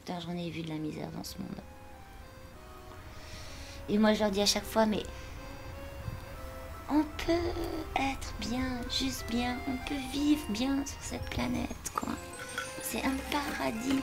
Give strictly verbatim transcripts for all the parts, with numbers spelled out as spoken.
Putain, j'en ai vu de la misère dans ce monde. Et moi, je leur dis à chaque fois, mais on peut être bien, juste bien, on peut vivre bien sur cette planète, quoi. C'est un paradis.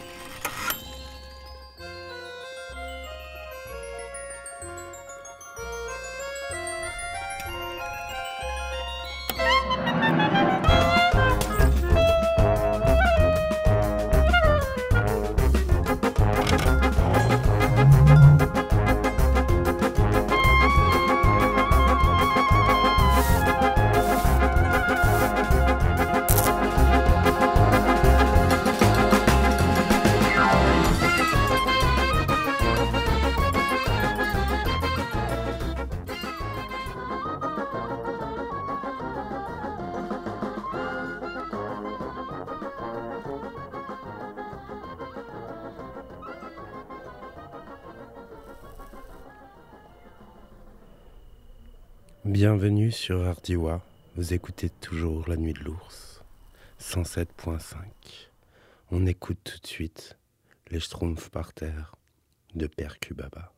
Bienvenue sur Ardiwa, vous écoutez toujours La Nuit de l'Ours, cent sept point cinq. On écoute tout de suite Les Schtroumpfs par terre de Percubaba.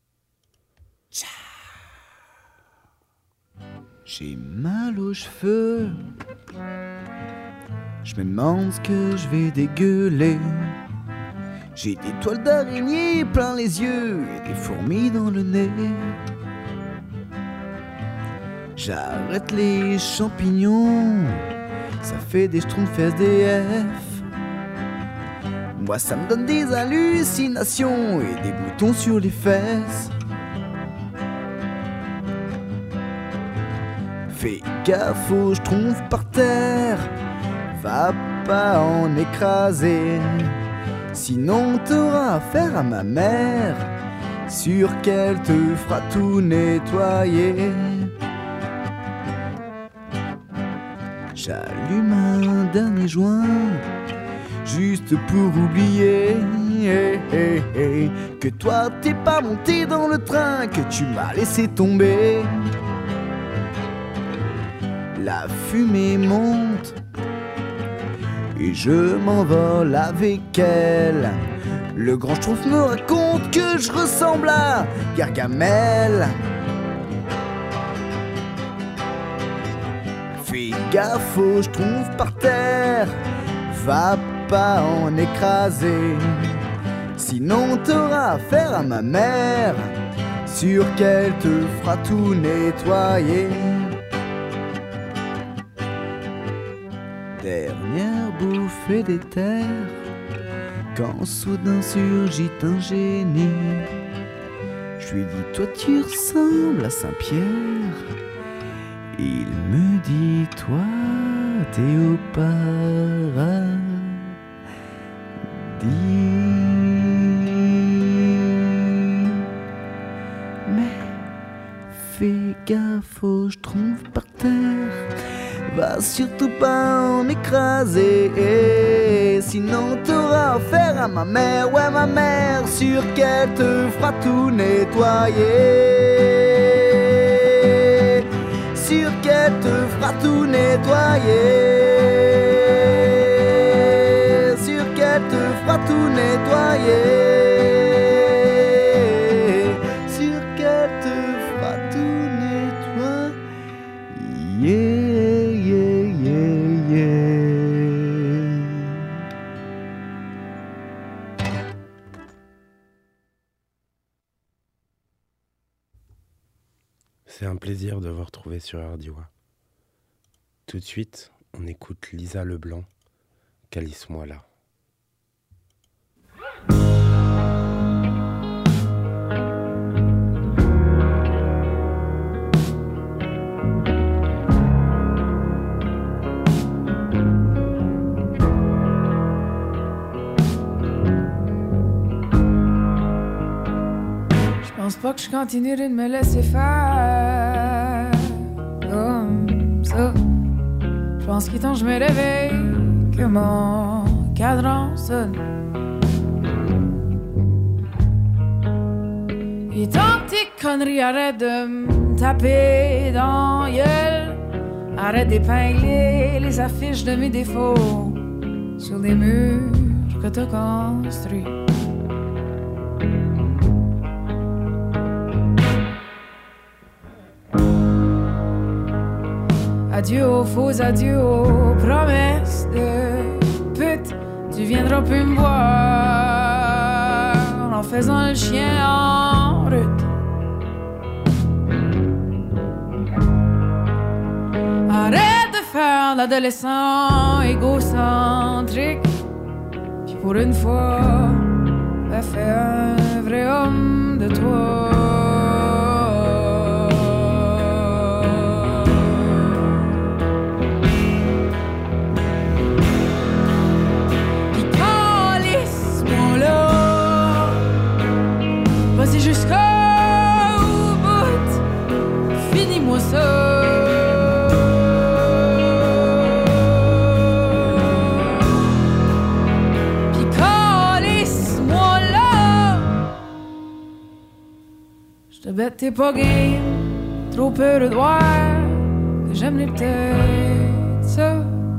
J'ai mal aux cheveux, je me demande ce que je vais dégueuler. J'ai des toiles d'araignée plein les yeux et des fourmis dans le nez. J'arrête les champignons, ça fait des schtroumpfs S D F. Moi ça me donne des hallucinations et des boutons sur les fesses. Fais gaffe aux schtroumpfs par terre, va pas en écraser, sinon t'auras affaire à ma mère, sûre qu'elle te fera tout nettoyer. J'allume un dernier joint, juste pour oublier hey, hey, hey, que toi t'es pas monté dans le train, que tu m'as laissé tomber. La fumée monte et je m'envole avec elle. Le grand schtroumpf me raconte que je ressemble à Gargamel. Fais gaffe aux schtroumpfs par terre, va pas en écraser, sinon t'auras affaire à ma mère, sûre qu'elle te fera tout nettoyer. Dernière bouffée d'éther, quand soudain surgit un génie. Je lui dis, toi tu ressembles à Saint-Pierre. Il me dit, toi t'es au paradis. Mais fais gaffe aux schtroumpfs par terre, va surtout pas en écraser, sinon t'auras affaire à ma mère. Ouais, ma mère, sûre qu'elle te fera tout nettoyer, sûre qu'elle te fera tout nettoyer, sûre qu'elle te fera tout nettoyer, sûre qu'elle te fera tout nettoyer. C'est un plaisir de vous retrouver sur Ardiwa. Tout de suite, on écoute Lisa Leblanc, Calisse-moi là. Je pense pas que je continuerai de me laisser faire comme ça. Je pense qu'il est temps que je me réveille, que mon cadran sonne. Et tant que tes conneries, arrête de me taper dans la gueule. Arrête d'épingler les affiches de mes défauts sur les murs que t'as construits. Adieu aux faux adieux, aux promesses de pute. Tu viendras plus me voir en faisant le chien en route. Arrête de faire l'adolescent égocentrique. Puis pour une fois, va faire un vrai homme de toi. Vas-y jusqu'au bout, finis-moi ça. Puis calisse-moi là. J'te bête t'es pas game, trop peur de voir que j'aime les peut-être ça.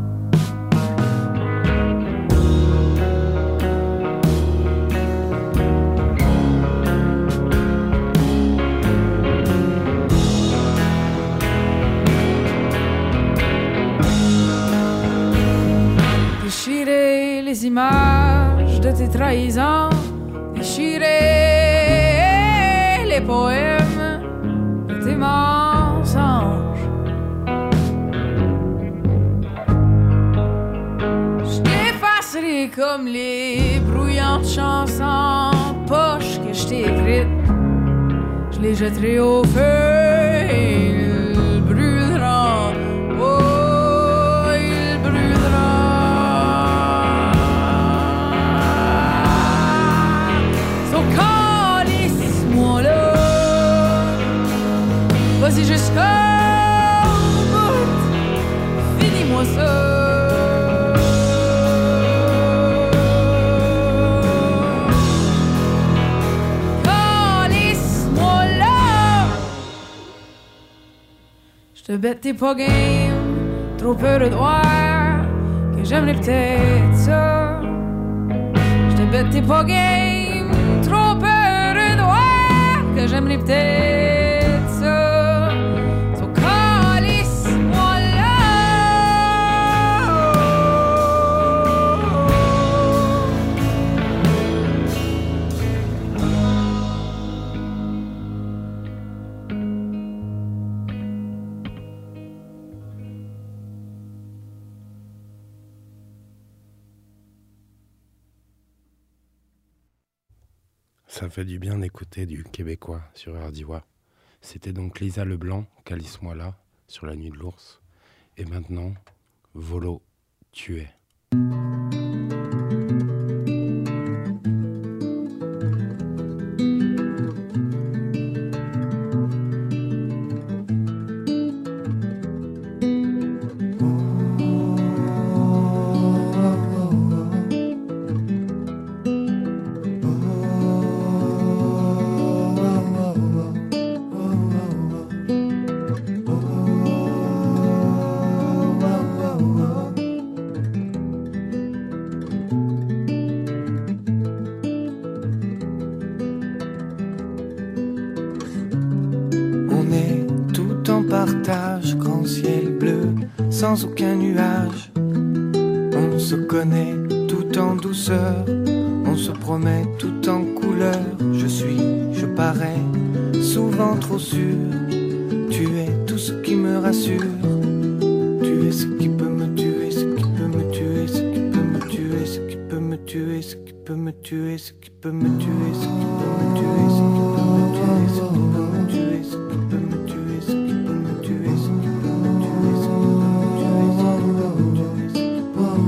Déchirer les images de tes trahisons, déchirer les poèmes de tes mensonges. Je t'effacerai comme les brouillantes chansons poches que je t'ai écrites. Je les jetterai au feu et ils brûleront. Oh, ils brûleront. Calisse-moi là. Vas-y jusqu'au bout, finis-moi ça. Calisse-moi là. J'te bête t'es pas game, trop peur de voir que j'aimerais peut-être ça. J'te bête t'es pas game, trop peur de voir que j'aimerais peut-être ça. So calisse-moi là. Ça fait du bien d'écouter du québécois sur Ardiwa. C'était donc Lisa Leblanc, Calisse-moi là, sur la nuit de l'ours. Et maintenant, Volo, tu es. Grand ciel bleu, sans aucun nuage. On se connaît tout en douceur, on se promet tout en couleur. Je suis, je parais, souvent trop sûr. Tu es tout ce qui me rassure. Tu es ce qui peut me tuer, ce qui peut me tuer, ce qui peut me tuer, ce qui peut me tuer, ce qui peut me tuer, ce qui peut me tuer, ce qui peut me tuer, ce qui peut me tuer, ce qui peut me tuer, ce qui peut me tuer, ce qui peut me tuer, ce qui peut me tuer, ce qui peut me tuer, ce qui peut me tuer, ce qui peut me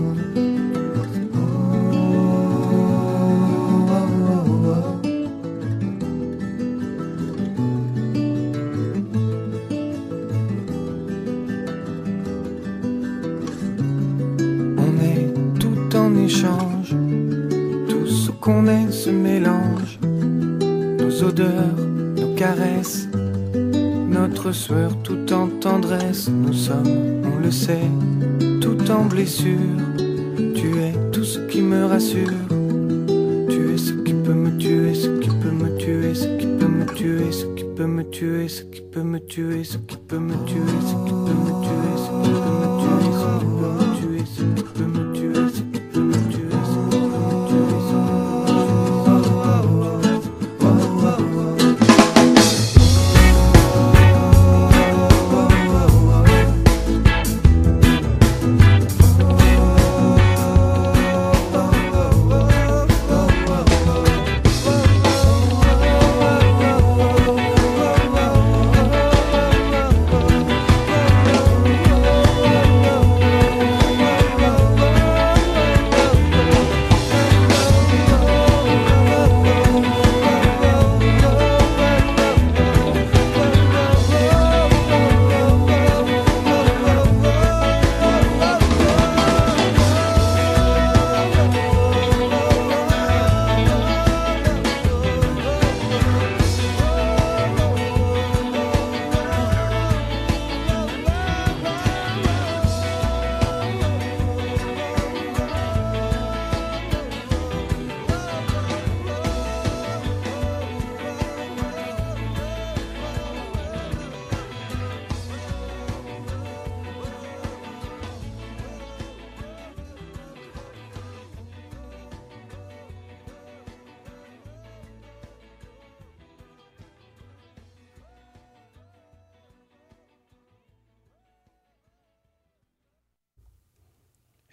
échange, tout ce qu'on est se mélange, nos odeurs, nos caresses, notre sueur tout en tendresse. Nous sommes, on le sait, tout en blessure. Tu es tout ce qui me rassure. Tu es ce qui peut me tuer, ce qui peut me tuer, ce qui peut me tuer, ce qui peut me tuer, ce qui peut me tuer, ce qui peut me tuer, ce qui peut me tuer.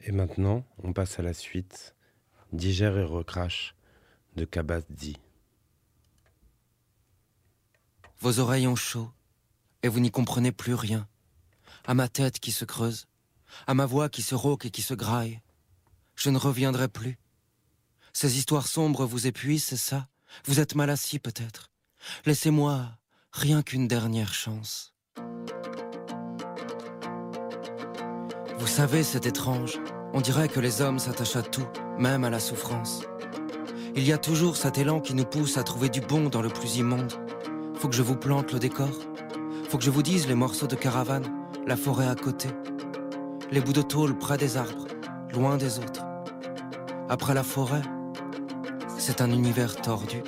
Et maintenant, on passe à la suite. Digère et recrache de Kabaddi. Vos oreilles ont chaud et vous n'y comprenez plus rien. À ma tête qui se creuse, à ma voix qui se rauque et qui se graille. Je ne reviendrai plus. Ces histoires sombres vous épuisent, c'est ça? Vous êtes mal assis peut-être. Laissez-moi rien qu'une dernière chance. Vous savez, c'est étrange. On dirait que les hommes s'attachent à tout, même à la souffrance. Il y a toujours cet élan qui nous pousse à trouver du bon dans le plus immonde. Faut que je vous plante le décor. Faut que je vous dise les morceaux de caravane, la forêt à côté. Les bouts de tôle près des arbres, loin des autres. Après la forêt, c'est un univers tordu.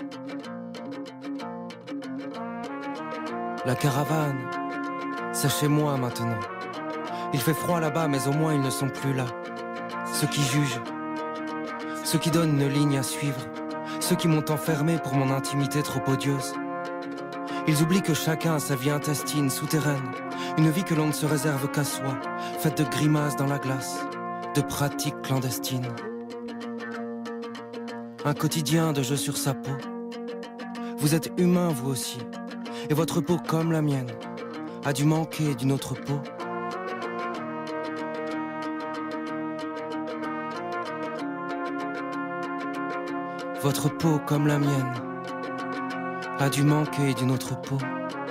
La caravane, c'est chez moi maintenant. Il fait froid là-bas, mais au moins ils ne sont plus là. Ceux qui jugent, ceux qui donnent une ligne à suivre, ceux qui m'ont enfermé pour mon intimité trop odieuse. Ils oublient que chacun a sa vie intestine, souterraine, une vie que l'on ne se réserve qu'à soi, faite de grimaces dans la glace, de pratiques clandestines. Un quotidien de jeu sur sa peau. Vous êtes humain vous aussi, et votre peau comme la mienne a dû manquer d'une autre peau. Votre peau comme la mienne a dû manquer d'une autre peau.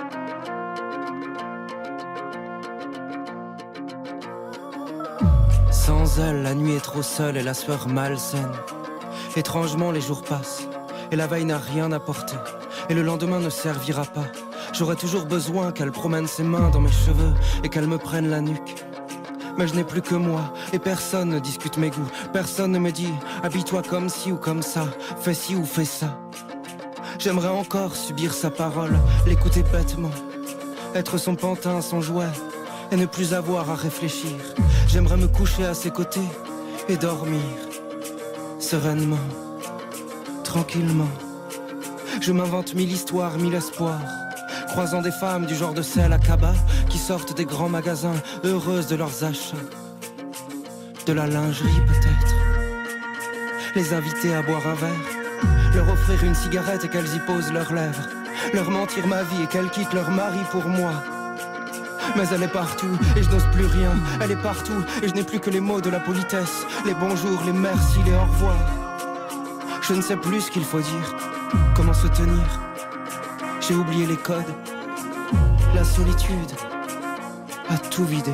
Sans elle, la nuit est trop seule et la sueur malsaine. Étrangement, les jours passent et la veille n'a rien apporté. Et le lendemain ne servira pas. J'aurai toujours besoin qu'elle promène ses mains dans mes cheveux et qu'elle me prenne la nuque. Mais je n'ai plus que moi, et personne ne discute mes goûts. Personne ne me dit, habille-toi comme ci ou comme ça, fais ci ou fais ça. J'aimerais encore subir sa parole, l'écouter bêtement, être son pantin, son jouet, et ne plus avoir à réfléchir. J'aimerais me coucher à ses côtés et dormir, sereinement, tranquillement. Je m'invente mille histoires, mille espoirs, croisant des femmes du genre de celles à Kaba qui sortent des grands magasins, heureuses de leurs achats. De la lingerie peut-être. Les inviter à boire un verre, leur offrir une cigarette et qu'elles y posent leurs lèvres. Leur mentir ma vie et qu'elles quittent leur mari pour moi. Mais elle est partout et je n'ose plus rien. Elle est partout et je n'ai plus que les mots de la politesse. Les bonjours, les merci, les au revoir. Je ne sais plus ce qu'il faut dire, comment se tenir. J'ai oublié les codes. La solitude a tout vidé.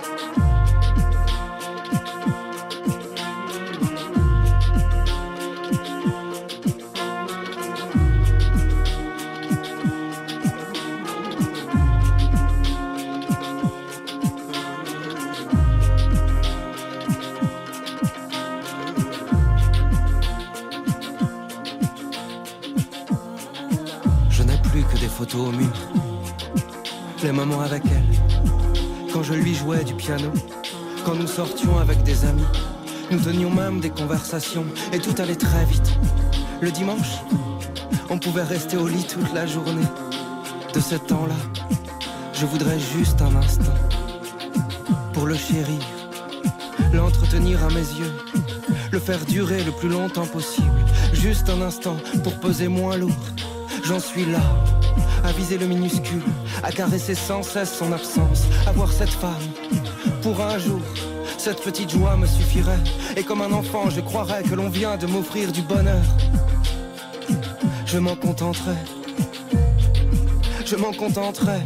Photos au mur, les moments avec elle, quand je lui jouais du piano, quand nous sortions avec des amis, nous tenions même des conversations et tout allait très vite. Le dimanche, on pouvait rester au lit toute la journée. De ce temps-là, je voudrais juste un instant pour le chérir, l'entretenir à mes yeux, le faire durer le plus longtemps possible. Juste un instant pour peser moins lourd. J'en suis là, à viser le minuscule, à caresser sans cesse son absence, à voir cette femme. Pour un jour, cette petite joie me suffirait. Et comme un enfant, je croirais que l'on vient de m'offrir du bonheur. Je m'en contenterai, je m'en contenterai.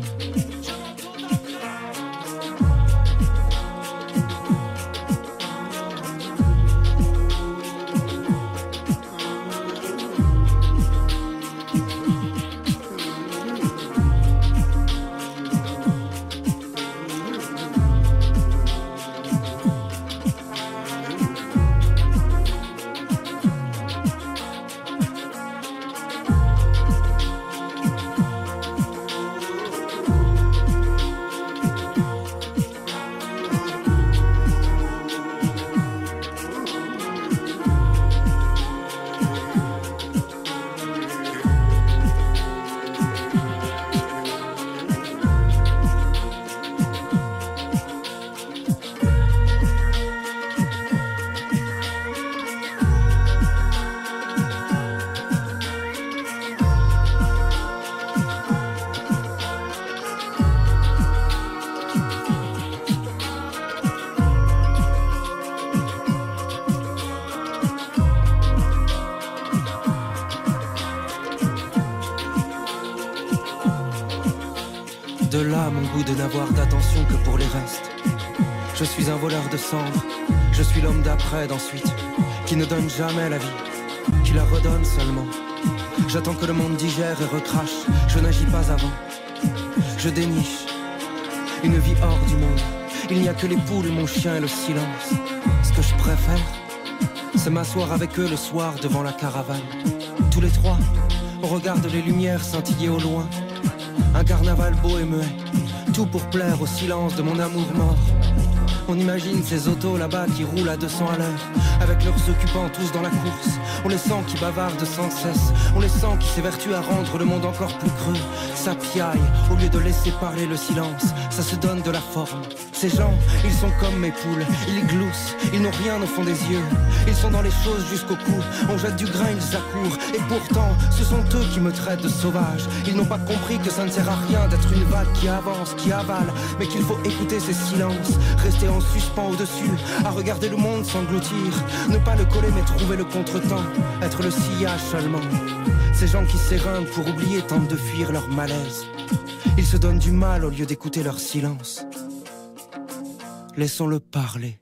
goût de n'avoir d'attention que pour les restes. Je suis un voleur de cendres, je suis l'homme d'après d'ensuite, qui ne donne jamais la vie, qui la redonne seulement. J'attends que le monde digère et recrache, je n'agis pas avant. Je déniche une vie hors du monde. Il n'y a que les poules, mon chien et le silence. Ce que je préfère, c'est m'asseoir avec eux le soir devant la caravane. Tous les trois, on regarde les lumières scintiller au loin. Un carnaval beau et muet, tout pour plaire au silence de mon amour mort. On imagine ces autos là-bas qui roulent à deux cents à l'heure, avec leurs occupants tous dans la course. On les sent qui bavardent sans cesse, on les sent qui s'évertuent à rendre le monde encore plus creux. Ça piaille, au lieu de laisser parler le silence, ça se donne de la forme. Ces gens, ils sont comme mes poules, ils gloussent, ils n'ont rien au fond des yeux. Ils sont dans les choses jusqu'au cou, on jette du grain, ils accourent. Et pourtant, ce sont eux qui me traitent de sauvage. Ils n'ont pas compris que ça ne sert à rien d'être une vague qui avance, qui avale, mais qu'il faut écouter ces silences, rester en suspens au-dessus, à regarder le monde s'engloutir. Ne pas le coller mais trouver le contretemps, être le sillage seulement. Ces gens qui s'éreintent pour oublier tentent de fuir leur malaise. Ils se donnent du mal au lieu d'écouter leur silence. Laissons-le parler.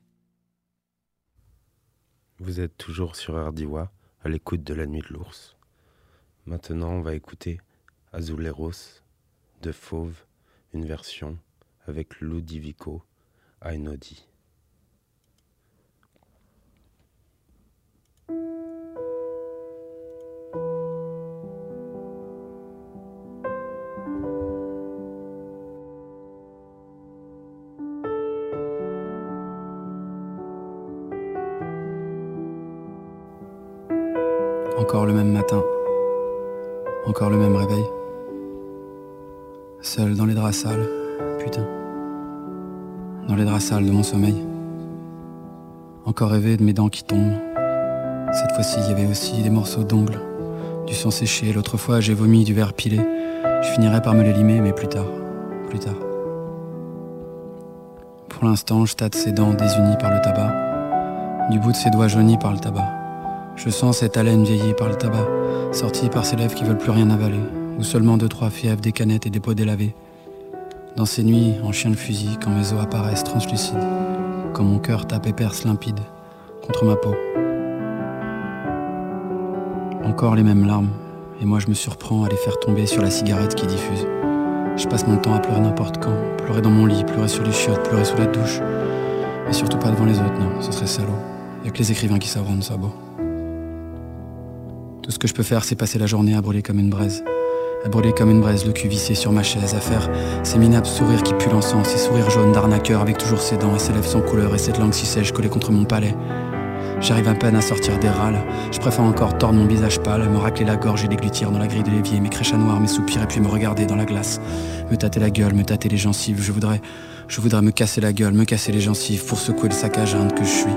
Vous êtes toujours sur Ardiwa, à l'écoute de la nuit de l'ours. Maintenant, on va écouter Azuleros de Fauve, une version avec Lou Divico, Ainodi. Encore le même matin, encore le même réveil. Seul dans les draps sales, putain. Dans les draps sales de mon sommeil. Encore rêver de mes dents qui tombent. Cette fois-ci, il y avait aussi des morceaux d'ongles, du sang séché. L'autre fois, j'ai vomi du verre pilé. Je finirais par me les limer, mais plus tard, plus tard. Pour l'instant, je tâte ses dents désunies par le tabac, du bout de ses doigts jaunis par le tabac. Je sens cette haleine vieillie par le tabac, sortie par ces lèvres qui veulent plus rien avaler, ou seulement deux trois fièvres, des canettes et des pots délavés. Dans ces nuits, en chien de fusil, quand mes os apparaissent translucides, quand mon cœur tape et perce limpide contre ma peau. Encore les mêmes larmes, et moi je me surprends à les faire tomber sur la cigarette qui diffuse. Je passe mon temps à pleurer n'importe quand, pleurer dans mon lit, pleurer sur les chiottes, pleurer sous la douche. Mais surtout pas devant les autres, non, ce serait salaud. Y'a que les écrivains qui savent rendre ça beau. Tout ce que je peux faire, c'est passer la journée à brûler comme une braise. À brûler comme une braise, le cul vissé sur ma chaise, à faire ces minables sourires qui puent l'encens, ces sourires jaunes d'arnaqueur avec toujours ses dents et ses lèvres sans couleur et cette langue si sèche collée contre mon palais. J'arrive à peine à sortir des râles, je préfère encore tordre mon visage pâle, me racler la gorge et déglutir dans la grille de l'évier, mes créchats noirs, mes soupirs et puis me regarder dans la glace. Me tâter la gueule, me tâter les gencives, je voudrais, je voudrais me casser la gueule, me casser les gencives pour secouer le sac à geinte que je suis.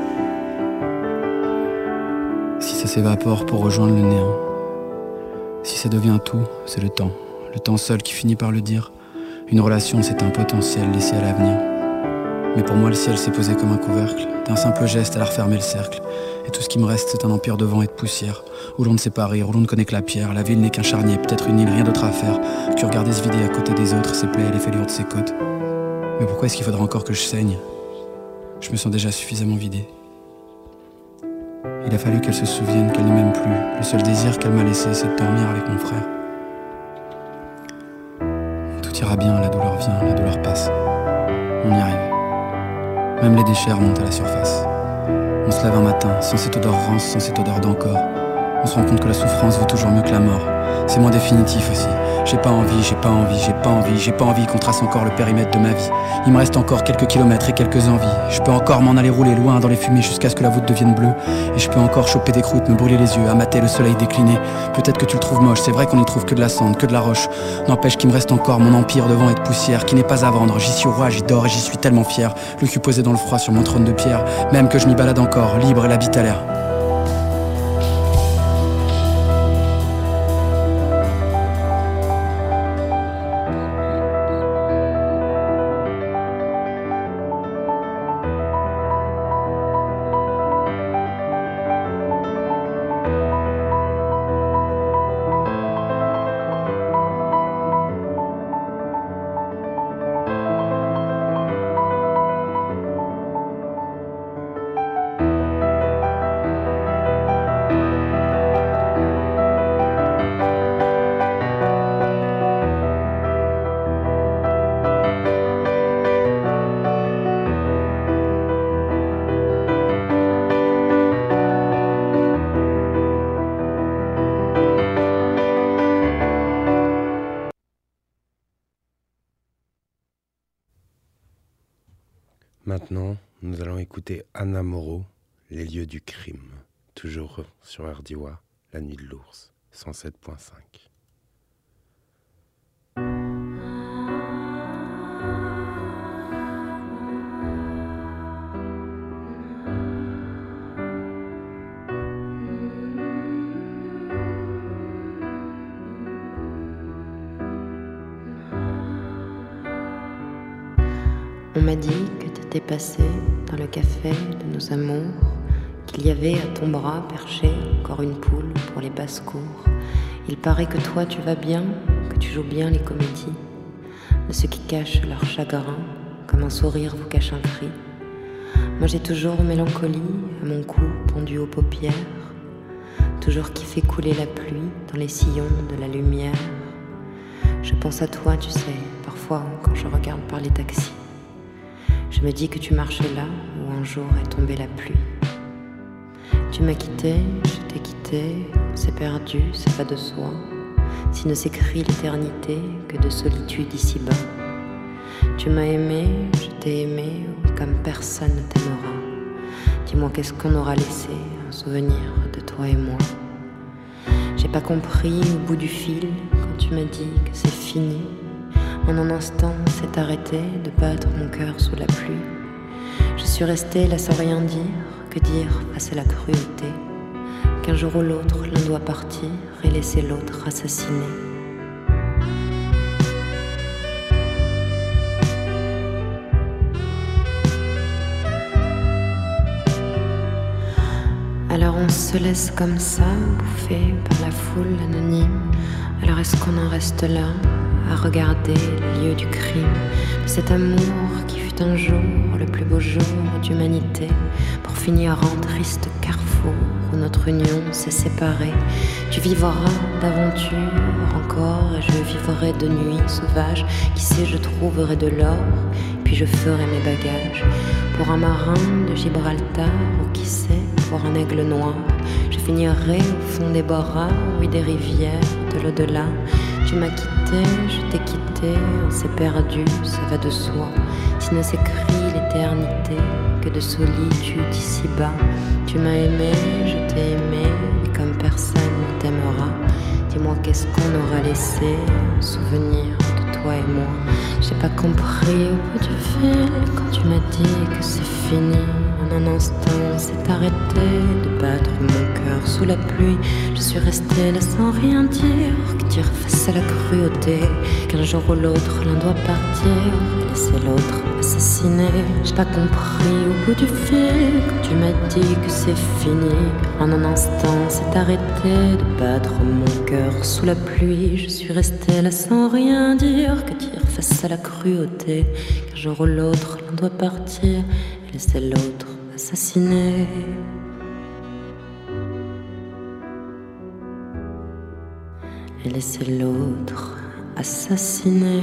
Si ça s'évapore pour rejoindre le néant, si ça devient tout, c'est le temps, le temps seul qui finit par le dire. Une relation, c'est un potentiel laissé à l'avenir. Mais pour moi, le ciel s'est posé comme un couvercle. D'un simple geste, elle a refermé le cercle. Et tout ce qui me reste, c'est un empire de vent et de poussière, où l'on ne sait pas rire, où l'on ne connaît que la pierre. La ville n'est qu'un charnier, peut-être une île, rien d'autre à faire que regarder se vider à côté des autres, ses plaies et les fêlures de ses côtes. Mais pourquoi est-ce qu'il faudra encore que je saigne? Je me sens déjà suffisamment vidé. Il a fallu qu'elle se souvienne qu'elle ne m'aime plus. Le seul désir qu'elle m'a laissé, c'est de dormir avec mon frère. Tout ira bien, la douleur vient, la douleur passe. On y arrive. Même les déchets remontent à la surface. On se lève un matin, sans cette odeur rance, sans cette odeur d'encore. On se rend compte que la souffrance vaut toujours mieux que la mort. C'est moins définitif aussi. J'ai pas envie, j'ai pas envie, j'ai pas envie, j'ai pas envie qu'on trace encore le périmètre de ma vie. Il me reste encore quelques kilomètres et quelques envies. Je peux encore m'en aller rouler loin dans les fumées jusqu'à ce que la voûte devienne bleue. Et je peux encore choper des croûtes, me brûler les yeux, à mater le soleil décliné. Peut-être que tu le trouves moche, c'est vrai qu'on y trouve que de la cendre, que de la roche. N'empêche qu'il me reste encore mon empire de vent et de poussière qui n'est pas à vendre. J'y suis roi, j'y dors et j'y suis tellement fier. Le cul posé dans le froid sur mon trône de pierre. Même que je m'y balade encore, libre et la bite à l'air. maintenant, nous allons écouter Anna Moreau, Les lieux du crime, toujours sur Ardiwa, la nuit de l'ours, cent sept point cinq. On m'a dit que t'étais passé dans le café de nos amours, qu'il y avait à ton bras perché encore une poule pour les basses-cours. Il paraît que toi tu vas bien, que tu joues bien les comédies de ceux qui cachent leur chagrin, comme un sourire vous cache un cri. Moi j'ai toujours mélancolie à mon cou pendu aux paupières, toujours qui fait couler la pluie dans les sillons de la lumière. Je pense à toi, tu sais, parfois quand je regarde par les taxis. Je me dis que tu marchais là où un jour est tombée la pluie. Tu m'as quitté, je t'ai quitté, on s'est perdu, ça va de soi. Si ne s'écrit l'éternité que de solitude ici-bas. Tu m'as aimé, je t'ai aimé, comme personne ne t'aimera. Dis-moi qu'est-ce qu'on aura laissé, un souvenir de toi et moi. J'ai pas compris au bout du fil quand tu m'as dit que c'est fini. En un instant, s'est arrêté de battre mon cœur sous la pluie. Je suis restée là sans rien dire, que dire face à la cruauté, qu'un jour ou l'autre l'un doit partir et laisser l'autre assassiné. Alors on se laisse comme ça, bouffer par la foule anonyme. Alors est-ce qu'on en reste là, à regarder les lieux du crime, de cet amour qui fut un jour le plus beau jour d'humanité, pour finir en triste carrefour où notre union s'est séparée. Tu vivras d'aventures encore et je vivrai de nuits sauvages. Qui sait, je trouverai de l'or, puis je ferai mes bagages pour un marin de Gibraltar, ou qui sait, pour un aigle noir. Je finirai au fond des bras, oui, des rivières de l'au-delà. Tu m'as quitté, je t'ai quitté, on s'est perdu, ça va de soi. Si ne s'écrit l'éternité que de solitude ici-bas. Tu m'as aimé, je t'ai aimé, et comme personne ne t'aimera. Dis-moi qu'est-ce qu'on aura laissé, un souvenir de toi et moi. J'ai pas compris au bout du fil quand tu m'as dit que c'est fini. En un instant, s'est arrêté de battre mon cœur sous la pluie. Je suis restée là sans rien dire, que dire face à la cruauté, qu'un jour ou l'autre l'un doit partir et laisser l'autre assassiné. J'ai pas compris au bout du fil quand tu m'as dit que c'est fini. En un instant, s'est arrêté de battre mon cœur sous la pluie. Je suis restée là sans rien dire, que dire face à la cruauté, qu'un jour ou l'autre l'un doit partir et laisser l'autre assassiné. Et laisser l'autre assassiné.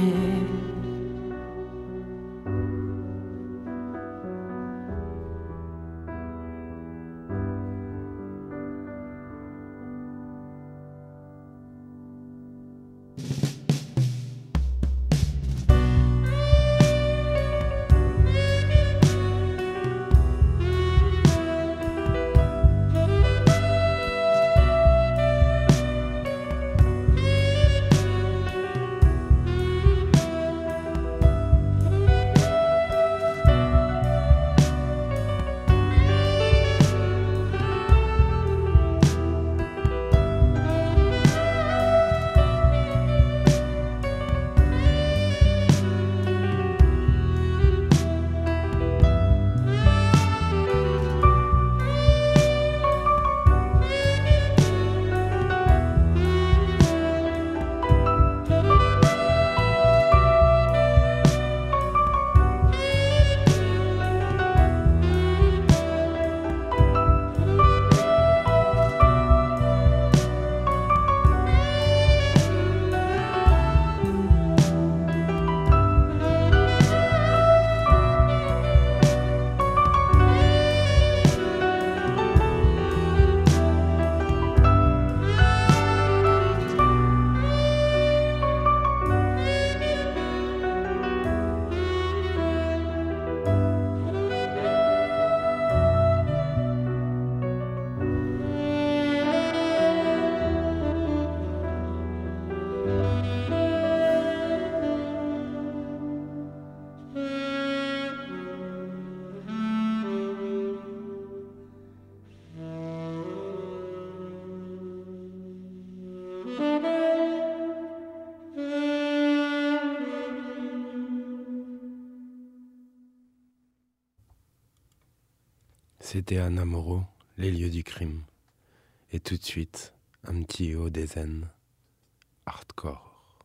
C'était Anna Moreau, Les lieux du crime. Et tout de suite, un petit haut des zen, hardcore.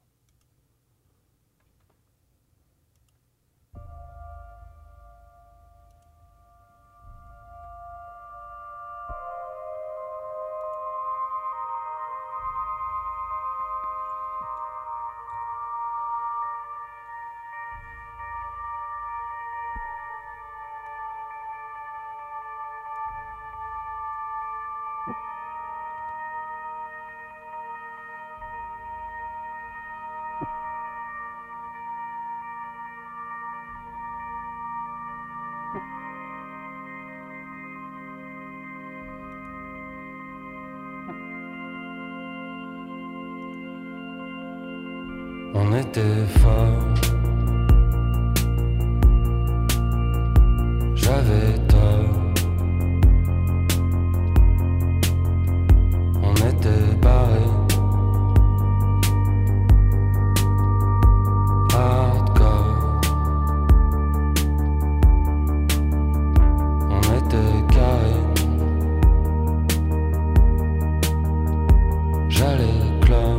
On était fort, j'avais tort. On était barré, hardcore. On était carré, j'allais clore.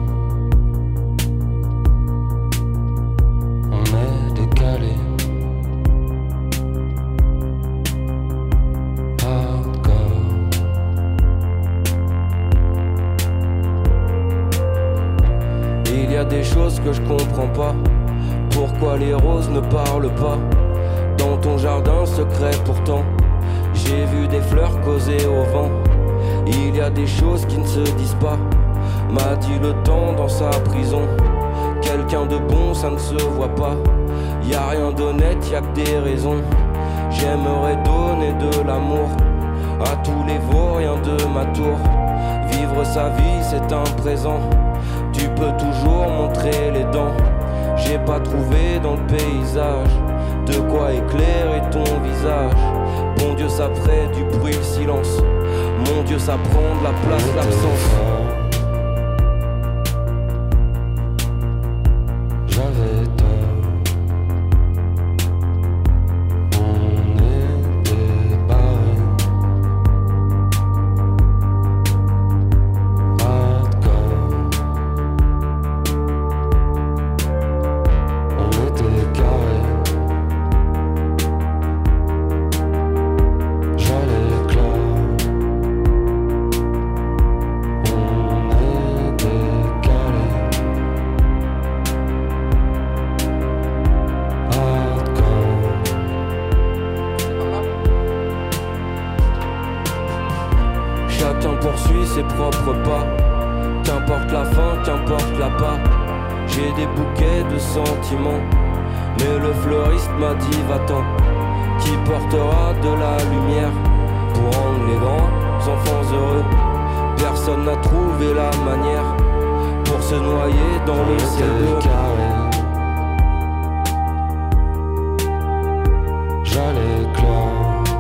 Des choses que je comprends pas. Pourquoi les roses ne parlent pas? Dans ton jardin secret pourtant, j'ai vu des fleurs causer au vent. Il y a des choses qui ne se disent pas, m'a dit le temps dans sa prison. Quelqu'un de bon ça ne se voit pas. Y a rien d'honnête, y a que des raisons. J'aimerais donner de l'amour à tous les vauriens de ma tour. Vivre sa vie c'est un présent. Tu peux toujours montrer les dents. J'ai pas trouvé dans le paysage de quoi éclairer ton visage. Bon Dieu ça ferait du bruit le silence. Mon Dieu ça prend de la place l'absence. J'avais tort. On était barré. Chacun poursuit ses propres pas. Qu'importe la fin, qu'importe la part. J'ai des bouquets de sentiments, mais le fleuriste m'a dit va-t'en. Qui portera de la lumière pour rendre les grands enfants heureux? Personne n'a trouvé la manière pour se noyer dans le ciel bleu. J'allais clore.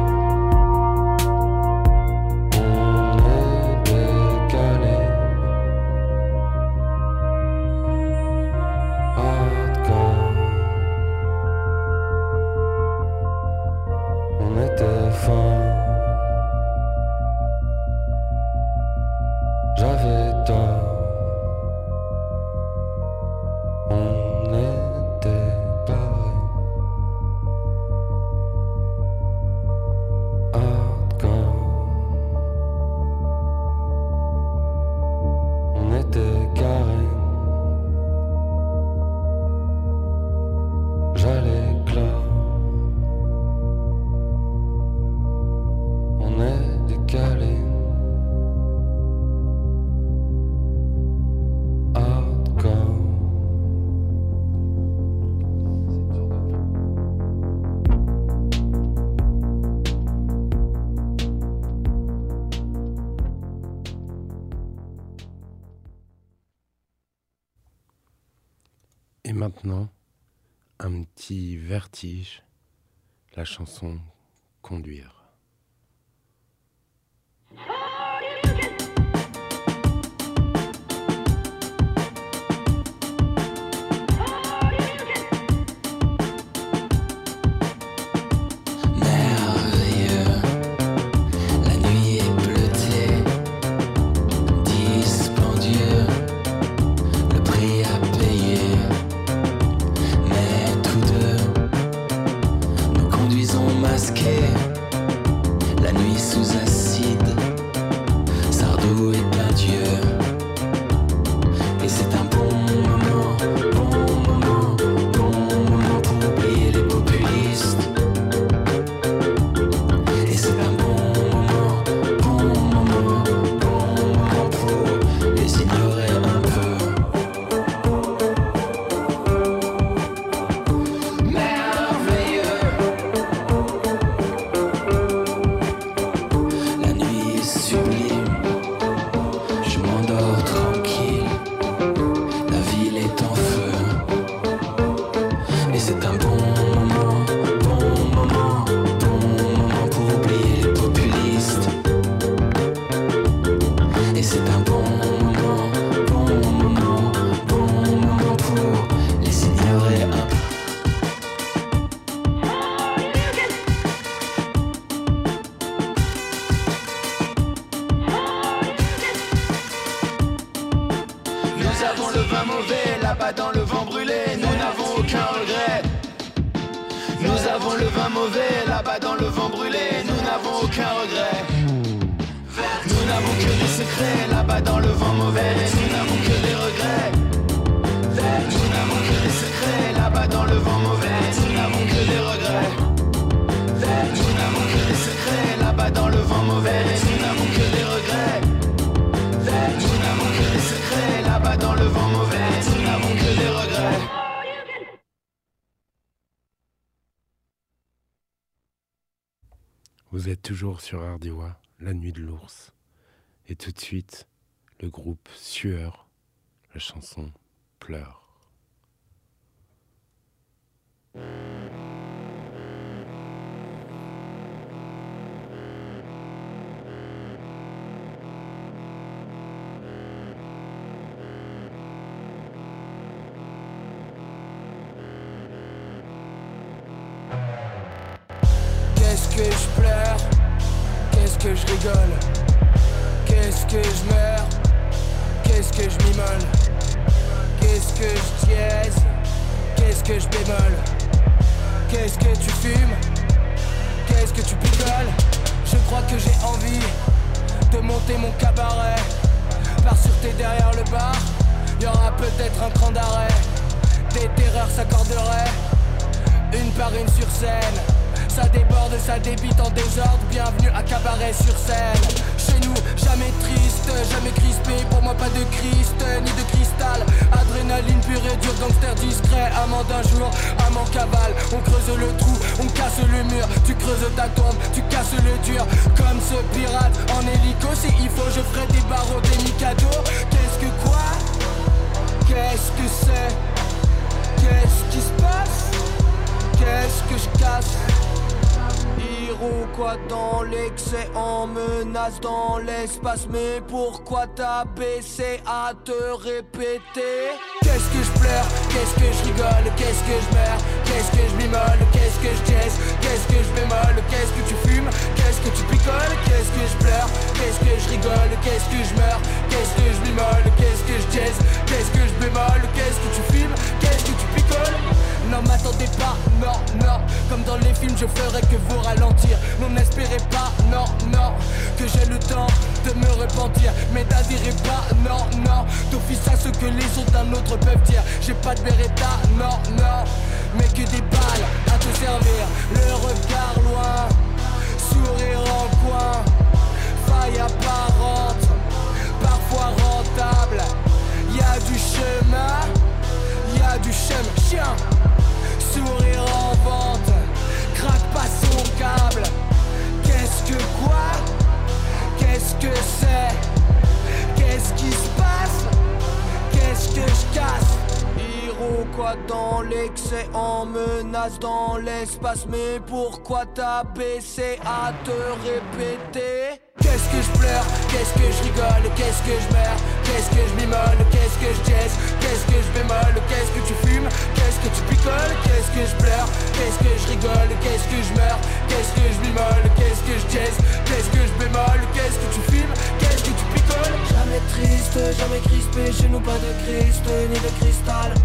J'avais tort. On était pareil. Hardcore. On était carré. J'allais clore. On est décalé. Et maintenant, un petit vertige, la chanson Conduire. Merveilleux. sous acide, Sardou est un dieu. Et c'est un bon moment, bon moment, bon moment pour oublier les populistes. Et c'est un bon moment, bon moment, bon moment pour les ignorer un peu. Merveilleux. La nuit est sublime, je m'endors tranquille. La ville est en feu. Et c'est un bon moment, bon moment, bon moment pour oublier les populistes. Et c'est un bon moment, bon moment, bon moment pour les ignorer un peu. Nous avons le vin mauvais là-bas dans le vent brûlé, nous n'avons aucun regret. Nous avons le vin mauvais là-bas dans le vent brûlé, nous n'avons aucun regret. Nous n'avons que des secrets là-bas dans le vent mauvais, nous n'avons que des regrets. Nous n'avons que des secrets là-bas dans le vent mauvais, nous n'avons que des regrets. Nous n'avons que des secrets là-bas dans le vent mauvais, nous n'avons que des regrets. Nous n'avons que des secrets là-bas dans le vent mauvais, nous n'avons que des regrets. Vous êtes toujours sur Ardiwa, la nuit de l'ours. Et tout de suite, le groupe Sueur, la chanson Pleure. Qu'est-ce que je pleure? Qu'est-ce que je rigole? Qu'est-ce que je meurs? Qu'est-ce que je m'immole? Qu'est-ce que je dièse? Qu'est-ce que je bémol? Qu'est-ce que tu fumes? Qu'est-ce que tu picoles? Je crois que j'ai envie de monter mon cabaret. Par sûreté derrière le bar, y aura peut-être un cran d'arrêt. Des terreurs s'accorderaient une par une sur scène. Ça déborde, ça débite en désordre. Bienvenue à Cabaret sur scène. Chez nous, jamais triste, jamais crispé. Pour moi, pas de Christ, ni de cristal. Adrénaline pure et dure, gangster discret. Amant d'un jour, amant cavale. On creuse le trou, on casse le mur. Tu creuses ta tombe, tu casses le dur. Comme ce pirate en hélico. Si il faut, je ferai des barreaux, des micados. Qu'est-ce que quoi? Qu'est-ce que c'est? Qu'est-ce qui se passe? Qu'est-ce que je casse? Hiro quoi dans l'excès, en menace dans l'espace. Mais pourquoi t'as baissé à te répéter? Qu'est-ce que je pleure? Qu'est-ce que je rigole? Qu'est-ce que je meurs? Qu'est-ce que je m'immole? Qu'est-ce que je dièse? Qu'est-ce que je bémol? Qu'est-ce que tu fumes? Qu'est-ce que tu picoles? Qu'est-ce que je pleure? Qu'est-ce que je rigole? Qu'est-ce que je meurs? Qu'est-ce que je m'immole? Qu'est-ce que je dièse? Qu'est-ce que je bémol? Qu'est-ce que tu fumes? Qu'est-ce que tu picoles? Non m'attendez pas, non, non. Comme dans les films je ferai que vous ralentir. Non n'espérez pas, non, non, que j'ai le temps de me repentir. Mais n'adhérez pas, non, non, d'office à ce que les autres d'un autre peuvent dire. J'ai pas de Beretta, non, non, mais que des balles à te servir. Le regard loin, sourire en coin. Faille apparente, parfois rentable. Y'a du chemin, y'a du chemin, chien. Sourire en vente, craque pas son câble. Qu'est-ce que quoi? Qu'est-ce que c'est? Qu'est-ce qui se passe? Qu'est-ce que je casse? Hiro quoi dans l'excès, en menace dans l'espace. Mais pourquoi t'as baissé à te répéter? Qu'est-ce que je pleure? Qu'est-ce que je rigole? Qu'est-ce que je meurs? Qu'est-ce que je m'immole? Qu'est-ce que je dièse? Qu'est-ce que je bémol? Qu'est-ce que tu fumes? Qu'est-ce que tu picoles? Qu'est-ce que je pleure? Qu'est-ce que je rigole? Qu'est-ce que je meurs? Qu'est-ce que je m'immole? Qu'est-ce que je dièse? Qu'est-ce que je bémol? Qu'est-ce que tu fumes? Qu'est-ce que tu picoles? Jamais triste, jamais crispé. Chez nous pas de Christ ni de cristal. Adré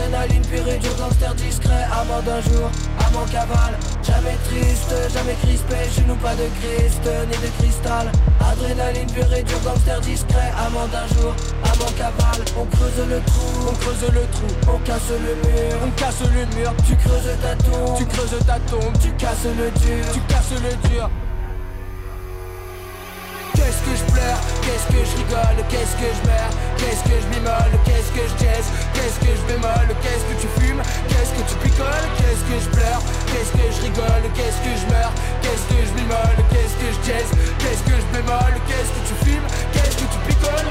Adrénaline pure et dure, gangster discret, amant d'un jour, amant cavale. Jamais triste, jamais crispé, chez nous pas de Christ, ni de cristal. Adrénaline pure et dure, gangster discret, amant d'un jour, amant cavale. On creuse le trou, on creuse le trou, on casse le mur, on casse le mur. Tu creuses ta tombe, tu creuses ta tombe, tu casses le dur, tu casses le dur. Qu'est-ce que je pleure, qu'est-ce que je rigole, qu'est-ce que je meurs, qu'est-ce que je m'immole, qu'est-ce que je jazz, qu'est-ce que je bémol, qu'est-ce que tu fumes, qu'est-ce que tu picoles, qu'est-ce que je pleure, qu'est-ce que je rigole, qu'est-ce que je meurs, qu'est-ce que je m'immole, qu'est-ce que je jazz, qu'est-ce que je bémol, qu'est-ce que tu fumes, qu'est-ce que tu picoles.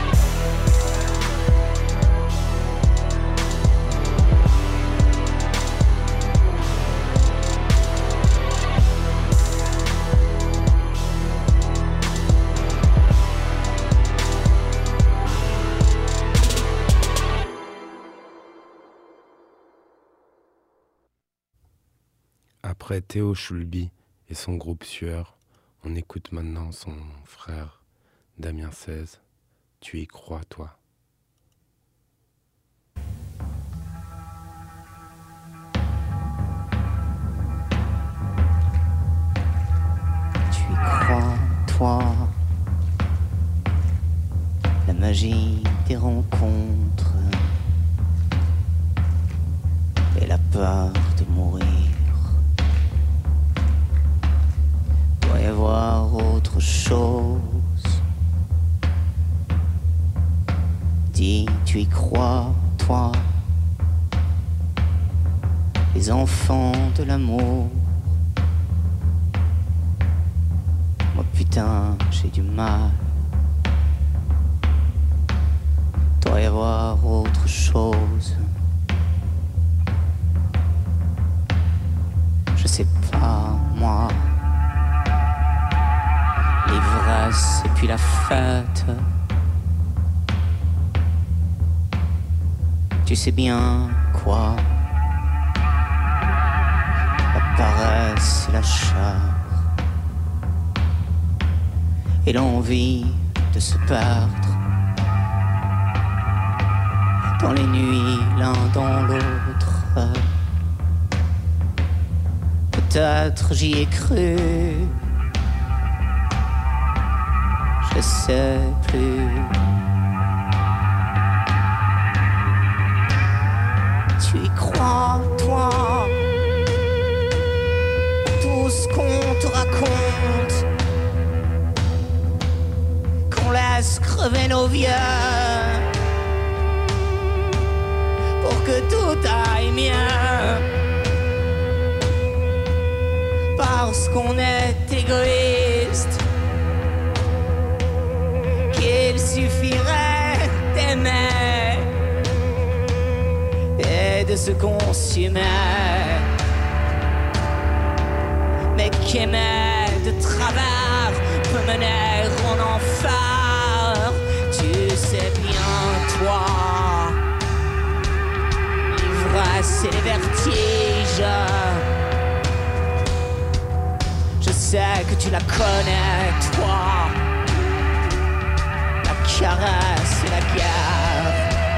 Après Théo Schulby et son groupe Sueur, on écoute maintenant son frère Damien seize. Tu y crois, toi? Tu y crois, toi? La magie des rencontres et la peur de mourir. Doit y avoir autre chose. Dis, tu y crois, toi? Les enfants de l'amour. Moi putain, j'ai du mal. Doit y avoir autre chose. Je sais pas, moi. L'ivresse et puis la fête. Tu sais bien quoi? La paresse et la chair. Et l'envie de se perdre dans les nuits l'un dans l'autre. Peut-être j'y ai cru. Je sais plus. Tu y crois, toi? Tout ce qu'on te raconte, qu'on laisse crever nos vieux pour que tout aille mieux, parce qu'on est égoïste. Il suffirait d'aimer et de se consumer, mais qu'aimer de travers peut mener en enfer. Tu sais bien, toi, l'ivresse et les vertiges. Je sais que tu la connais, toi. Caresse et la guerre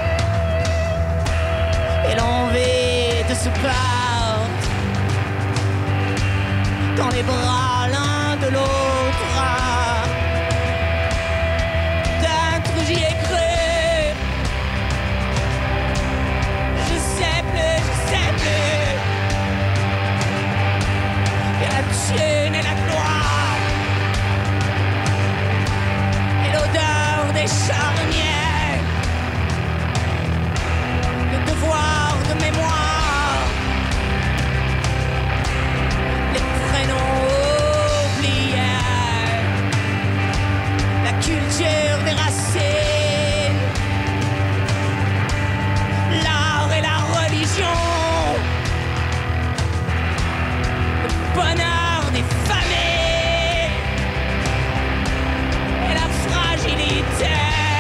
et l'envie de se perdre dans les bras l'un de l'autre. Peut-être j'y ai cru. Je sais plus, je sais plus. Et la thune et la gloire et l'odeur des charniers, le devoir de mémoire, les prénoms oubliés, la culture des racines, l'art et la religion, le bonheur des familles et la fragilité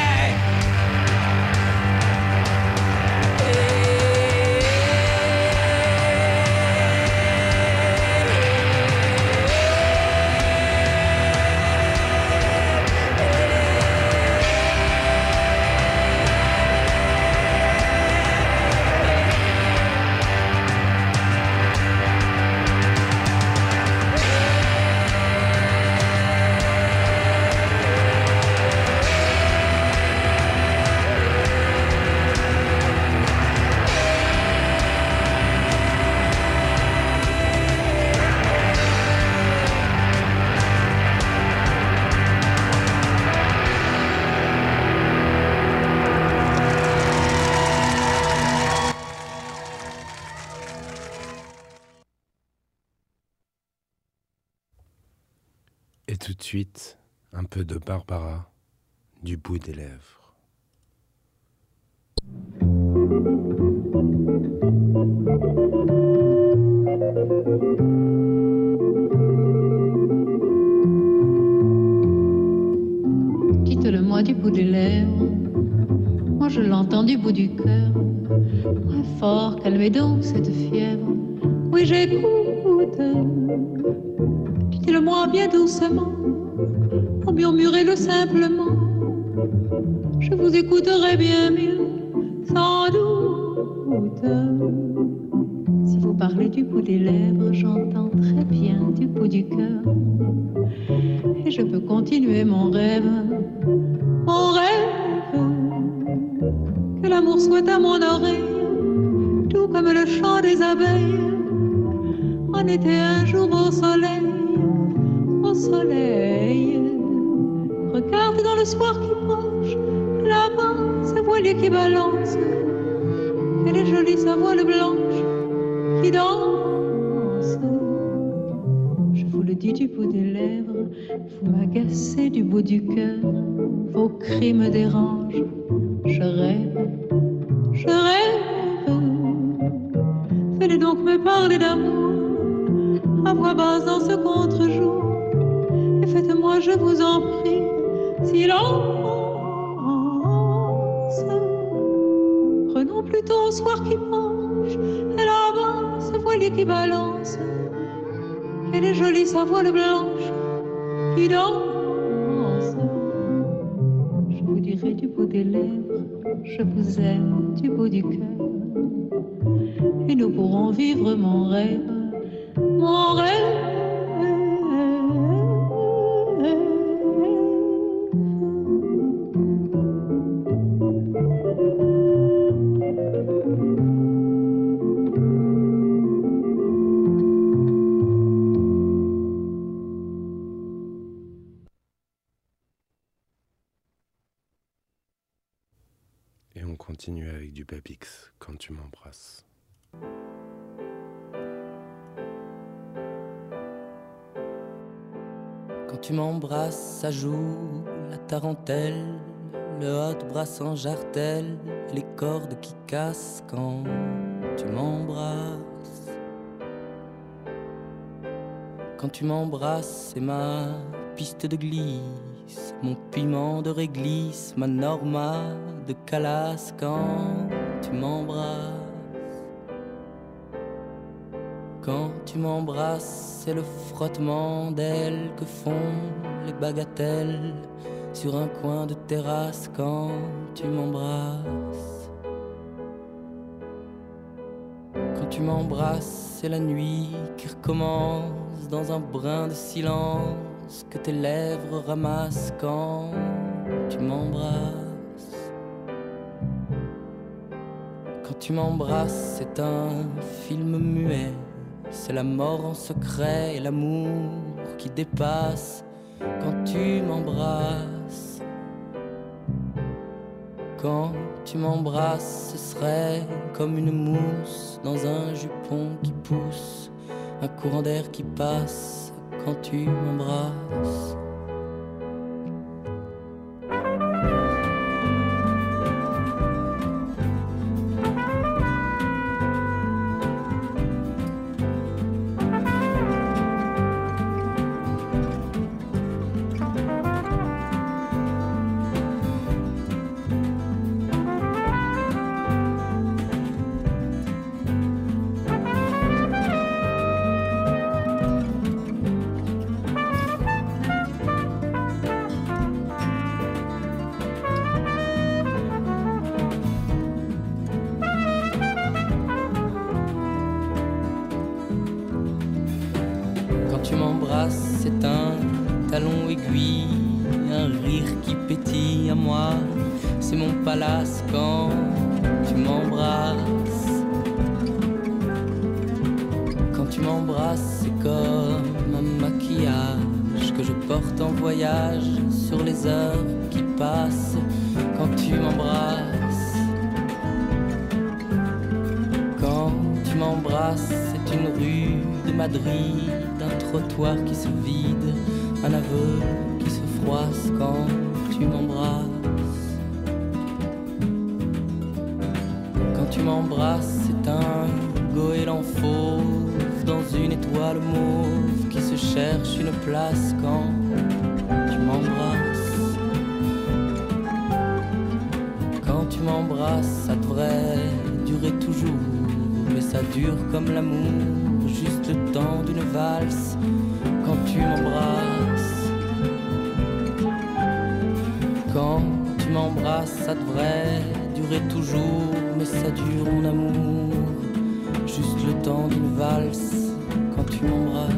Et tout de suite, un peu de Barbara du bout des lèvres. Dites-le-moi du bout des lèvres, moi je l'entends du bout du cœur. Moins fort, calmez donc cette fièvre. Oui, j'écoute. Dites-le-moi bien doucement, oh, murmurez-le simplement. Je vous écouterai bien mieux, sans doute. Si vous parlez du bout des lèvres, j'entends très bien du bout du cœur. Et je peux continuer mon rêve, mon rêve. Que l'amour soit à mon oreille, tout comme le chant des abeilles. On était un jour au soleil, au soleil. Regarde dans le soir qui penche, là-bas, ce voilier qui balance. Elle est jolie, sa voile blanche qui danse. Je vous le dis du bout des lèvres, vous m'agacez du bout du cœur. Vos cris me dérangent, je rêve, je rêve. Faites donc me parler d'amour à voix basse dans ce contre-jour. Et faites-moi, je vous en prie, silence. Prenons plutôt au soir qui penche, et là-bas, ce voilier qui balance. Elle est jolie, sa voile blanche qui danse. Je vous dirai du bout des lèvres, je vous aime du bout du cœur. Et nous pourrons vivre mon rêve, mon rêve. Et on continue avec du Babix, Quand tu m'embrasses. Quand tu m'embrasses, ça joue la tarentelle, le hot bras sans jartelle, les cordes qui cassent quand tu m'embrasses. Quand tu m'embrasses, c'est ma piste de glisse, mon piment de réglisse, ma norma de Calas quand tu m'embrasses. Quand tu m'embrasses, c'est le frottement d'ailes que font les bagatelles sur un coin de terrasse quand tu m'embrasses. Quand tu m'embrasses, c'est la nuit qui recommence dans un brin de silence que tes lèvres ramassent quand tu m'embrasses. Quand tu m'embrasses, c'est un film muet. C'est la mort en secret et l'amour qui dépasse quand tu m'embrasses. Quand tu m'embrasses, ce serait comme une mousse dans un jupon qui pousse, un courant d'air qui passe quand tu m'embrasses. Tu m'embrasses, c'est un talon aiguille, un rire qui pétille à moi. C'est mon palace quand tu m'embrasses. Quand tu m'embrasses, c'est comme un maquillage que je porte en voyage sur les heures qui passent quand tu m'embrasses. Quand tu m'embrasses, c'est une rue de Madrid, un trottoir qui se vide, un aveu qui se froisse quand tu m'embrasses. Quand tu m'embrasses, c'est un goéland fauve dans une étoile mauve qui se cherche une place quand tu m'embrasses. Quand tu m'embrasses, ça devrait durer toujours, mais ça dure comme l'amour, juste le temps d'une valse. Quand tu m'embrasses, quand tu m'embrasses, ça devrait durer toujours, mais ça dure mon amour, juste le temps d'une valse. Quand tu m'embrasses.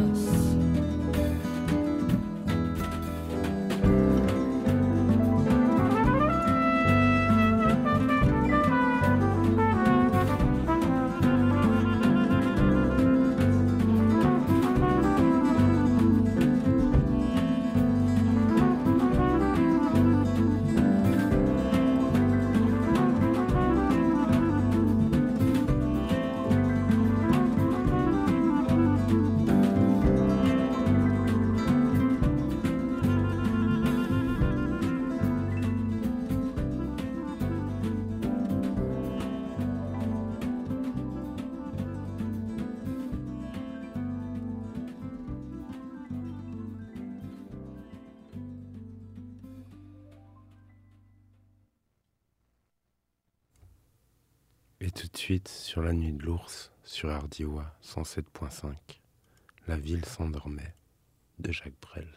Et tout de suite, sur la nuit de l'ours, sur Ardioua cent sept point cinq, La ville s'endormait, de Jacques Brel.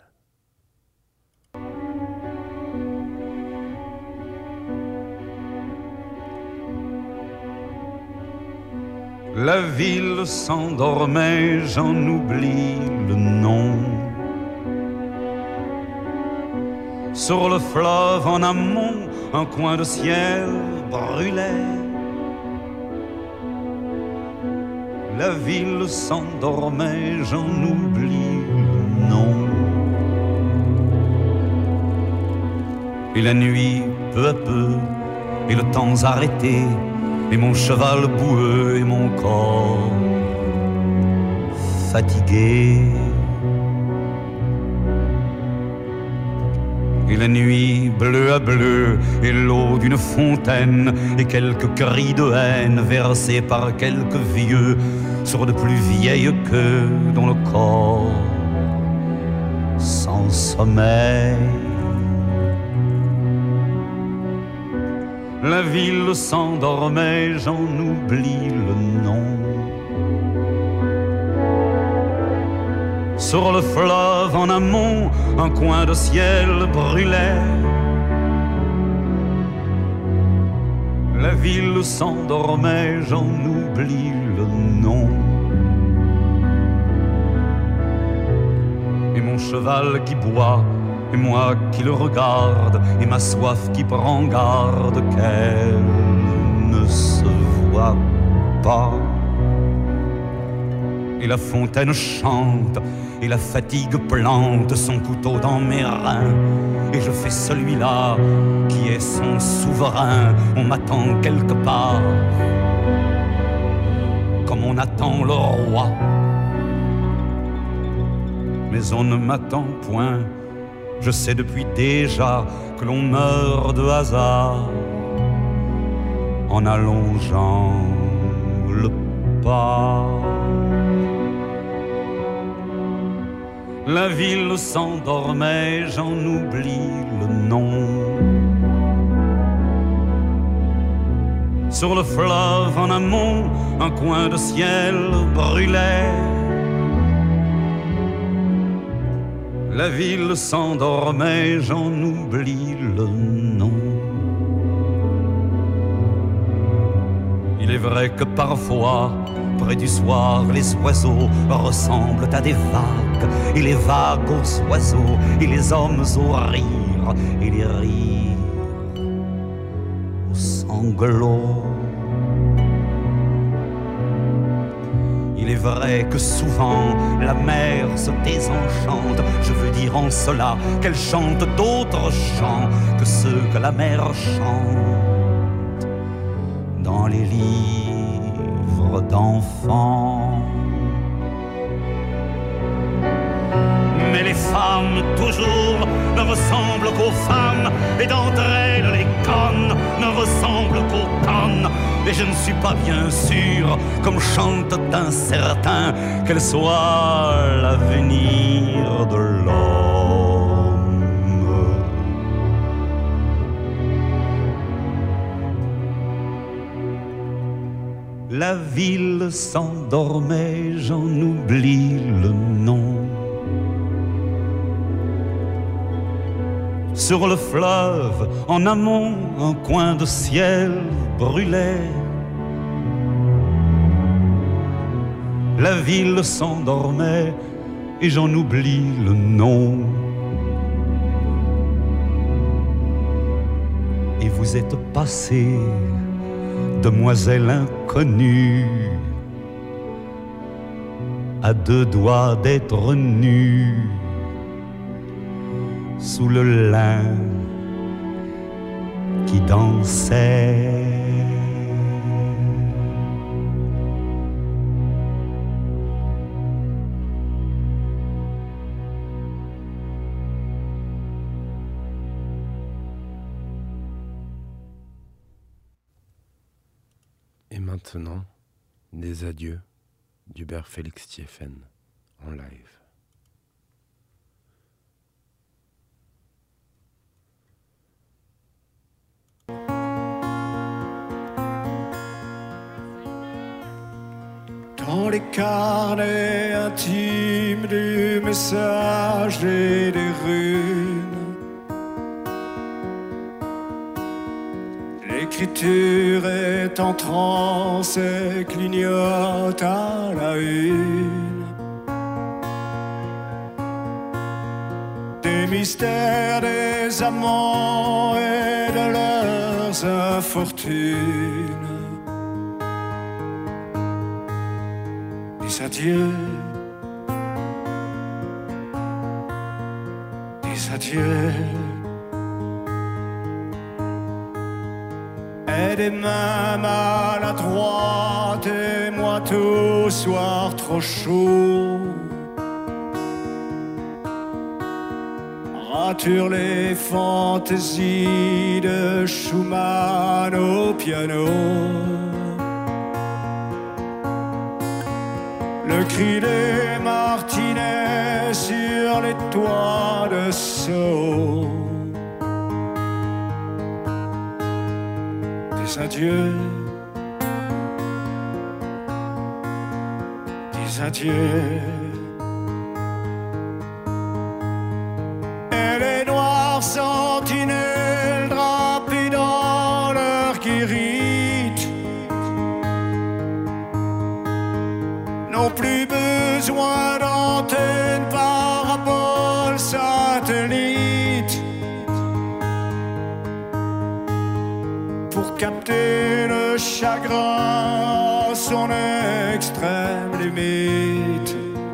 La ville s'endormait, j'en oublie le nom. Sur le fleuve en amont, un coin de ciel brûlait. La ville s'endormait, j'en oublie le nom. Et la nuit, peu à peu, et le temps arrêté, et mon cheval boueux et mon corps fatigué. Et la nuit bleue à bleu, et l'eau d'une fontaine, et quelques cris de haine versés par quelques vieux sur de plus vieilles queues dont le corps sans sommeil. La ville s'endormait, j'en oublie le nom. Sur le fleuve en amont, un coin de ciel brûlait. La ville s'endormait, j'en oublie le nom. Et mon cheval qui boit, et moi qui le regarde, et ma soif qui prend garde qu'elle ne se voit pas. Et la fontaine chante, et la fatigue plante son couteau dans mes reins. Et je fais celui-là qui est son souverain. On m'attend quelque part, comme on attend le roi. Mais on ne m'attend point. Je sais depuis déjà que l'on meurt de hasard en allongeant le pas. La ville s'endormait, j'en oublie le nom. Sur le fleuve en amont, un coin de ciel brûlait. La ville s'endormait, j'en oublie le nom. Il est vrai que parfois, près du soir, les oiseaux ressemblent à des vagues, et les vagues aux oiseaux, et les hommes aux rires, et les rires aux sanglots. Il est vrai que souvent la mer se désenchante, je veux dire en cela qu'elle chante d'autres chants que ceux que la mer chante dans les livres d'enfants. Mais les femmes hommes toujours ne ressemblent qu'aux femmes, et d'entre elles les connes ne ressemblent qu'aux connes. Et je ne suis pas bien sûr, comme chante un certain, qu'elle soit l'avenir de l'homme. La ville s'endormait, j'en oublie le nom. Sur le fleuve, en amont, un coin de ciel brûlait. La ville s'endormait et j'en oublie le nom. Et vous êtes passée, demoiselle inconnue, à deux doigts d'être nue, sous le lin qui dansait. Et maintenant, des adieux d'Hubert Félix Thieffen en live. Dans les carnets intimes du message et des runes, l'écriture est en transe et clignote à la une. Des mystères des amants et de leurs infortunes. Dis adieu, dis adieu. Et des mains maladroites et moi tout soir trop chaud rature les fantaisies de Schumann au piano. Le cri des martinets sur les toits de Sceaux. Dis adieu, dis adieu. Et les noirs sentinelles drapés dans leur guérite n'ont plus besoin d'antennes, paraboles, satellites pour capter le chagrin à son extrême limite.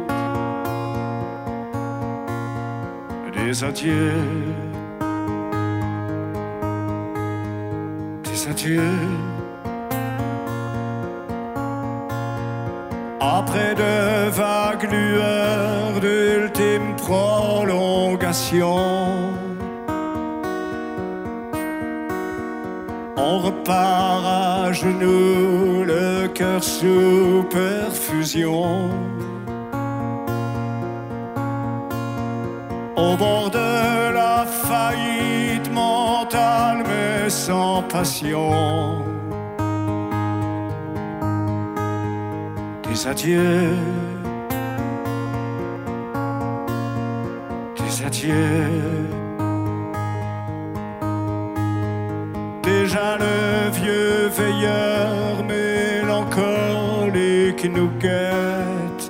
Des adieux, des adieux. Après de vagues lueurs d'ultime prolongation, on repart à genoux, le cœur sous perfusion, au bord de la faillite mentale mais sans passion. Des adieux, des adieux. Déjà le vieux veilleur mélancolique nous guette,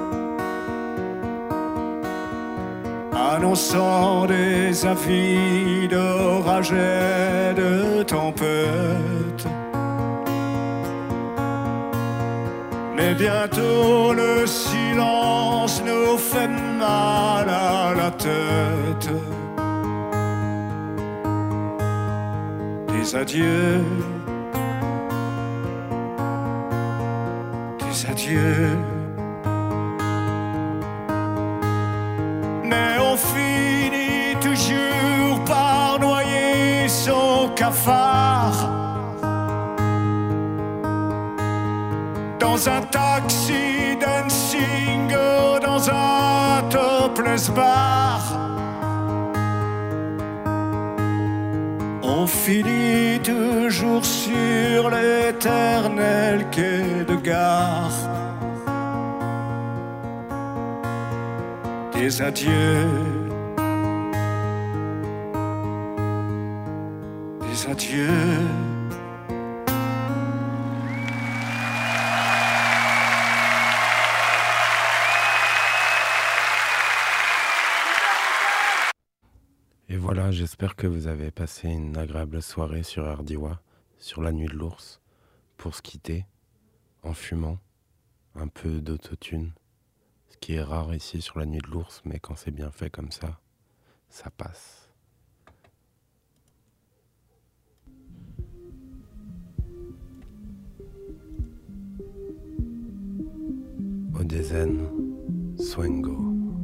annonçant des avis d'orage et de tempête. Mais bientôt le silence nous fait mal à la tête. Des adieux, des adieux. Mais au fil toujours par noyer son cafard. Dans un taxi dancing, dans un topless bar. On finit toujours sur l'éternel quai de gare. Des adieux, des adieux. Et voilà, j'espère que vous avez passé une agréable soirée sur Ardiwa, sur la nuit de l'ours, pour se quitter, en fumant, un peu d'autotune, ce qui est rare ici sur la nuit de l'ours, mais quand c'est bien fait comme ça, ça passe. Odezen, Swengo.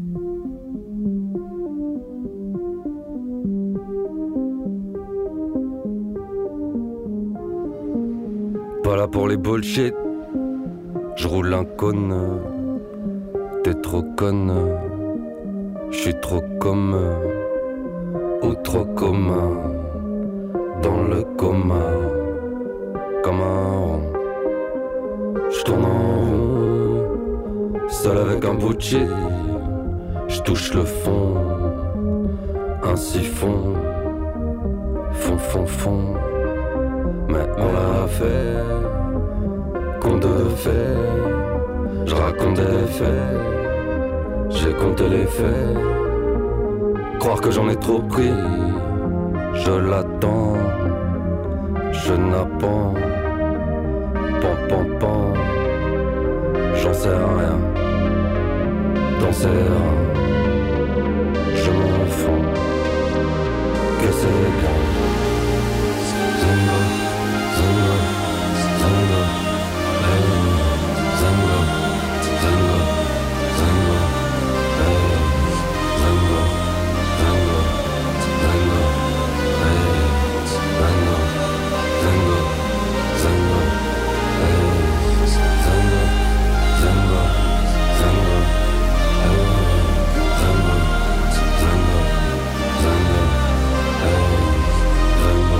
Pas là pour les bullshit, je roule un cône. T'es trop conne, je suis trop comme ou trop commun. Dans le coma, comme un rond, je tourne en rond, seul avec un bout de shit. Je touche le fond, un siphon, fond, fond, fond. Mais on l'a fait, conte de fait, je raconte des faits, j'ai compté les faits. Croire que j'en ai trop pris, je l'attends, je n'apprends, pan pan pan, j'en sais rien, dans ses reins, je m'en fous, que c'est bien. Zango, Zango, Zango, hey, Zango, Zango, Zango, hey, Zango, Zango, Zango, hey, Zango, Zango, Zango, hey, Zango, Zango, Zango, hey, Zango, Zango, Zango, hey, Zango.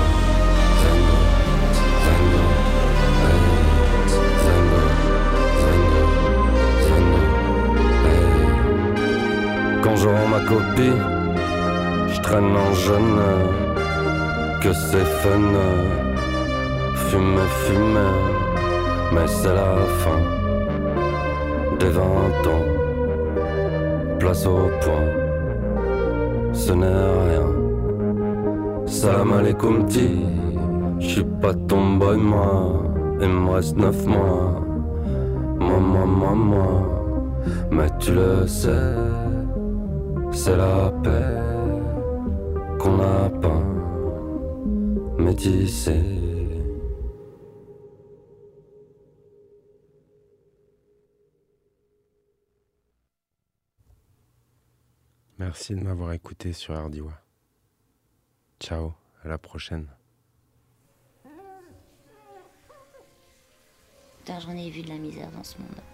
Quand je rends ma copie, je traîne en jeune, que c'est fun, fume, fume, mais c'est la fin des vingt ans, place au point, ce n'est rien. Salam alaikum ti, j'suis pas ton boy moi, il me reste neuf mois, moi, moi, moi, moi, mais tu le sais. C'est la paix qu'on a peint, métissée. Merci de m'avoir écouté sur Ardiwa. Ciao, à la prochaine. Putain, j'en ai vu de la misère dans ce monde.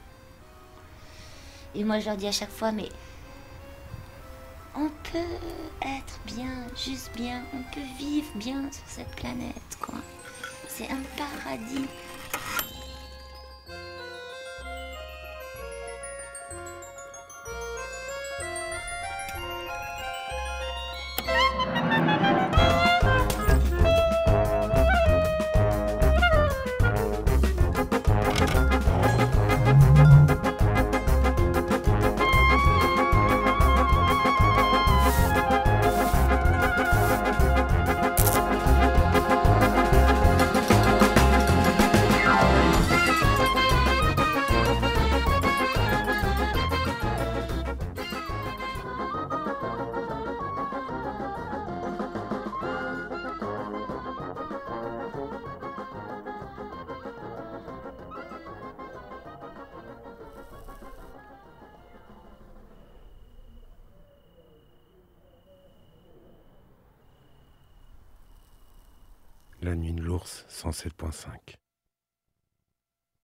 Et moi, je leur dis à chaque fois, mais... on peut être bien, juste bien, on peut vivre bien sur cette planète, quoi. C'est un paradis. La nuit de l'ours, cent sept point cinq.